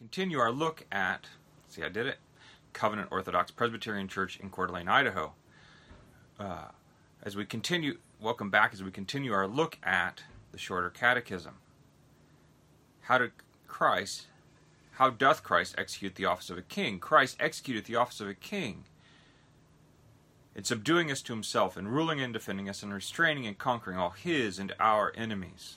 continue our look at, see I did it, Covenant Orthodox Presbyterian Church in Coeur d'Alene, Idaho. As we continue, welcome back as we continue our look at the Shorter Catechism. How doth Christ execute the office of a king? Christ executed the office of a king in subduing us to himself, and ruling and defending us, and restraining and conquering all his and our enemies.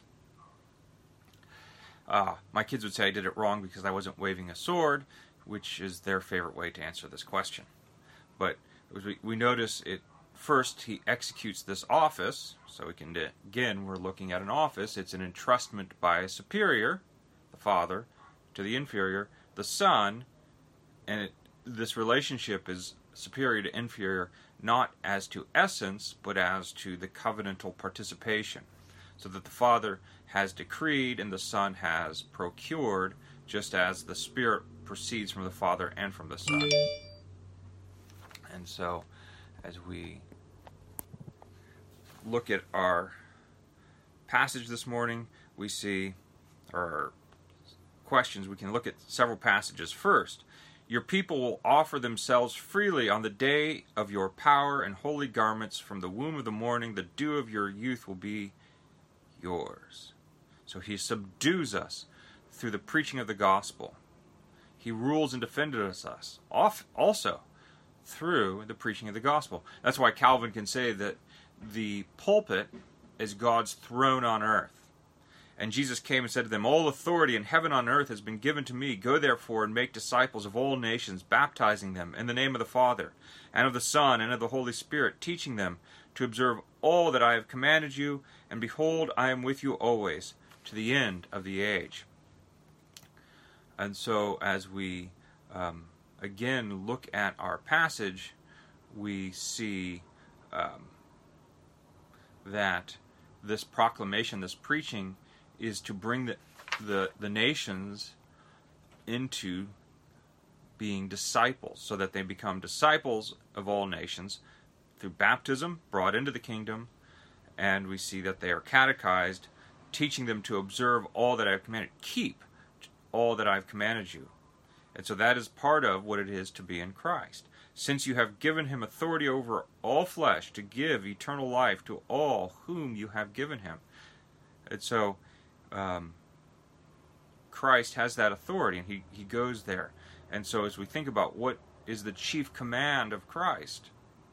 My kids would say I did it wrong because I wasn't waving a sword, which is their favorite way to answer this question. But we notice it first, he executes this office, so we can, again, we're looking at an office. It's an entrustment by a superior, the Father, to the inferior, the Son, and this relationship is superior to inferior, not as to essence, but as to the covenantal participation, so that the Father has decreed and the Son has procured, just as the Spirit proceeds from the Father and from the Son. And so, as we look at our passage this morning, we see our questions. We can look at several passages. First, your people will offer themselves freely on the day of your power and holy garments. From the womb of the morning, the dew of your youth will be yours. So he subdues us through the preaching of the gospel. He rules and defends us also through the preaching of the gospel. That's why Calvin can say that the pulpit is God's throne on earth. And Jesus came and said to them, all authority in heaven and on earth has been given to me. Go therefore and make disciples of all nations, baptizing them in the name of the Father, and of the Son, and of the Holy Spirit, teaching them to observe all that I have commanded you. And behold, I am with you always, to the end of the age. And so as we again look at our passage, we see that this proclamation, this preaching, is to bring the nations into being disciples, so that they become disciples of all nations through baptism, brought into the kingdom, and we see that they are catechized, teaching them to observe all that I have commanded, keep all that I have commanded you. And so that is part of what it is to be in Christ. Since you have given him authority over all flesh to give eternal life to all whom you have given him. And so Christ has that authority, and he goes there. And so as we think about what is the chief command of Christ,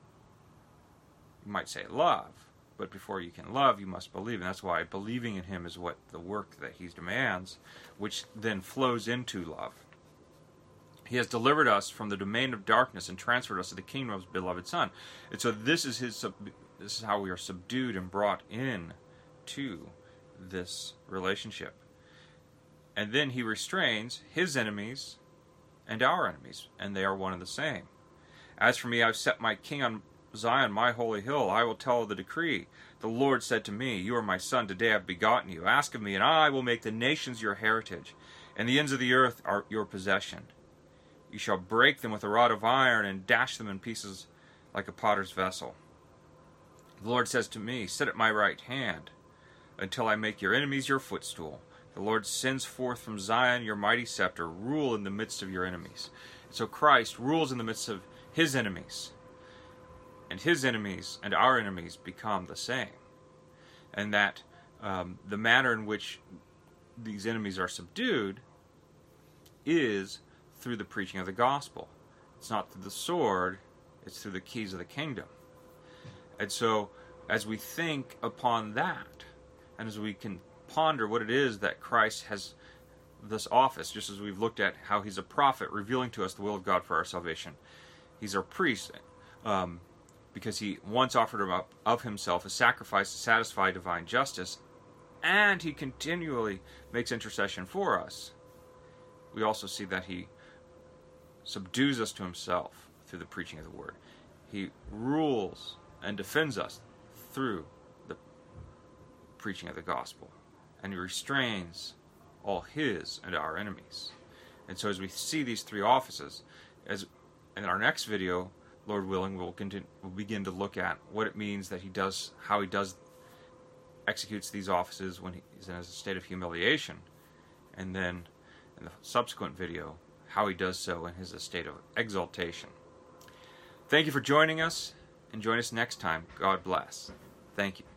you might say love, but before you can love, you must believe. And that's why believing in him is what the work that he demands, which then flows into love. He has delivered us from the domain of darkness and transferred us to the kingdom of his beloved Son. And so this is how we are subdued and brought in to this relationship. And then he restrains his enemies and our enemies, and they are one and the same. As for me, I've set my king on Zion, my holy hill. I will tell the decree. The Lord said to me, you are my son, today I have begotten you. Ask of me, and I will make the nations your heritage, and the ends of the earth are your possession. You shall break them with a rod of iron, and dash them in pieces like a potter's vessel. The Lord says to me, sit at my right hand, until I make your enemies your footstool. The Lord sends forth from Zion your mighty scepter. Rule in the midst of your enemies. So Christ rules in the midst of his enemies. And his enemies and our enemies become the same. And that the manner in which these enemies are subdued is through the preaching of the gospel. It's not through the sword, it's through the keys of the kingdom. And so, as we think upon that, and as we can ponder what it is that Christ has this office, just as we've looked at how he's a prophet, revealing to us the will of God for our salvation. He's our priest, because he once offered up of himself a sacrifice to satisfy divine justice, and he continually makes intercession for us. We also see that he subdues us to himself through the preaching of the word. He rules and defends us through the preaching of the gospel, and he restrains all his and our enemies. And so as we see these three offices, as in our next video, Lord willing, we'll begin to look at what it means that he does, how he executes these offices when he's in a state of humiliation, and then in the subsequent video how he does so in his estate of exaltation. Thank you for joining us, and join us next time. God bless. Thank you.